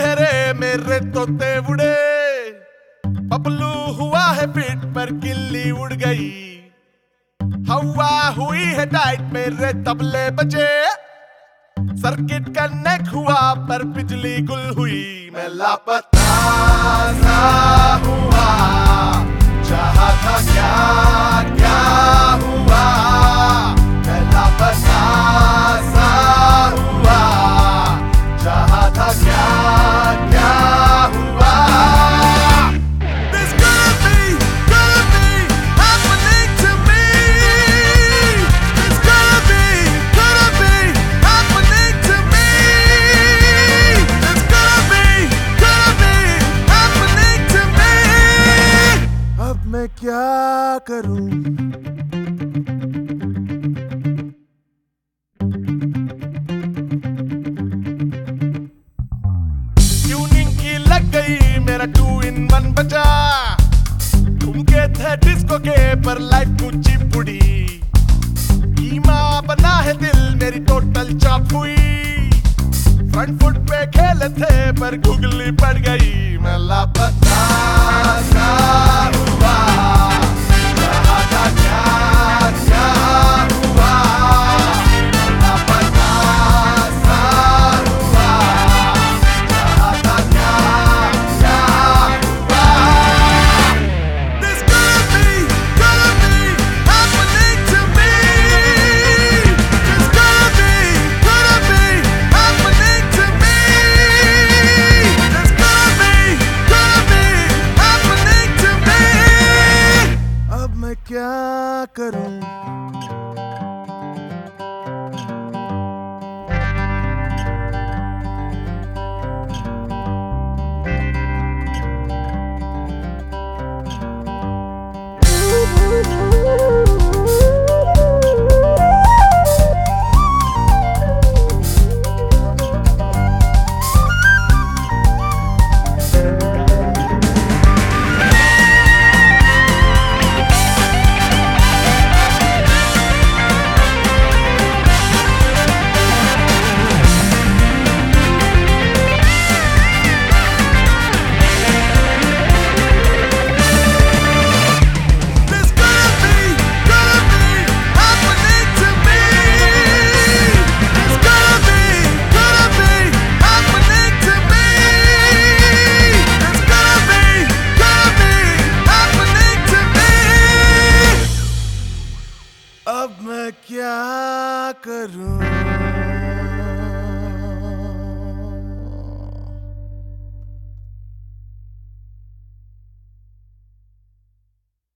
है रे मेरे तोते उड़े, बबलू हुआ है फिट पर गिल्ली उड़ गई। हवा हुई है टाइट मेरे तबले बजे, सर्किट कनेक्ट हुआ पर बिजली गुल हुई। मैं लापता सा हुआ, चाहा था क्या क्या हुआ। मैं लापता सा हुआ, चाहा था क्या क्या हुआ। This could be happening to me. This could be happening to me. This could be happening to me. अब मैं क्या करूं? ट्यूनिंग की लग गई मेरा 2-in-1 बजा, घूमके थे डिस्को के पर लाइफ ऊंची बुड़ी। कीमा बना है दिल मेरी टोटल चॉप हुई, फ्रंट फुट पे खेले थे पर गुगली पड़ गई। मैं लापता सा हुआ, चाहा था क्या क्या हुआ। मैं लापता सा हुआ, चाहा था क्या क्या हुआ। This could be happening to me. This could be happening to me. This could be happening to me. अब मैं क्या करूं? अब मैं क्या करूं?